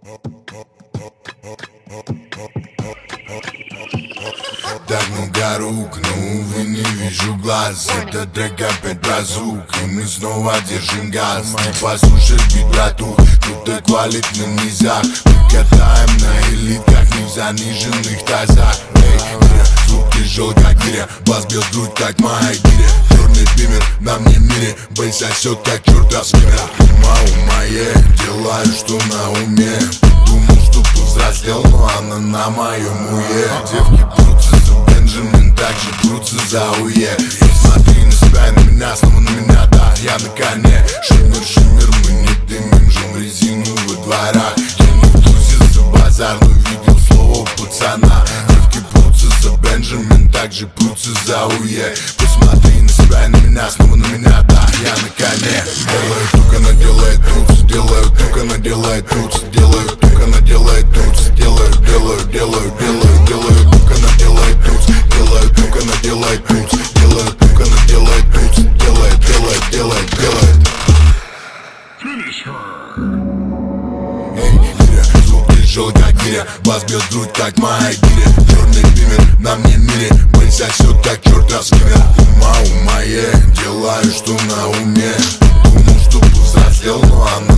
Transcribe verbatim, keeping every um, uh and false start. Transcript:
Так много рук, но, увы, не вижу глаз. Этот трек опять про звук, и мы снова держим газ. Не послушай бит, братух, тут эквалитный низах. Мы катаем на элитках, не в заниженных тазах. Эй, гиря, звук тяжел, как гиря, бас бьет грудь, как моя гиря. Черный бимер на мне мире, бейс сосет, как чертов скиммер. Ума, умае, делаю, что на уме. Думал, что повзрослел, но она на моем уе. Девки прутся за Бенджамин, так же прутся за уе. Смотри на себя и на меня, снова на меня, да, я на коне. Шиммер, шиммер, мы не дымим, жжем резину во дворах. Я не в тузе за базар, но видел слово пацана. Девки прутся за Бенджамин, так же прутся за уе. Посмотри на себя и на меня, снова на меня, да, я на коне. Делаю тук, она делает туц, делаю тук, она делает туц, делаю тук, она делает туц, делаю, делаю, делаю, делаю, делаю тук, она делает туц, делаю тук, она делает туц, делаю тук, она делает туц, делает, делает, делает, делает. Эй, гиря, звук тяжел, как гиря, бас бьет грудь, как моя гиря. Черный бимер на мне мире, бейс сосет, как чертов скиммер. Ума, умае, делаю, что на уме. Думал, что повзрослел, но она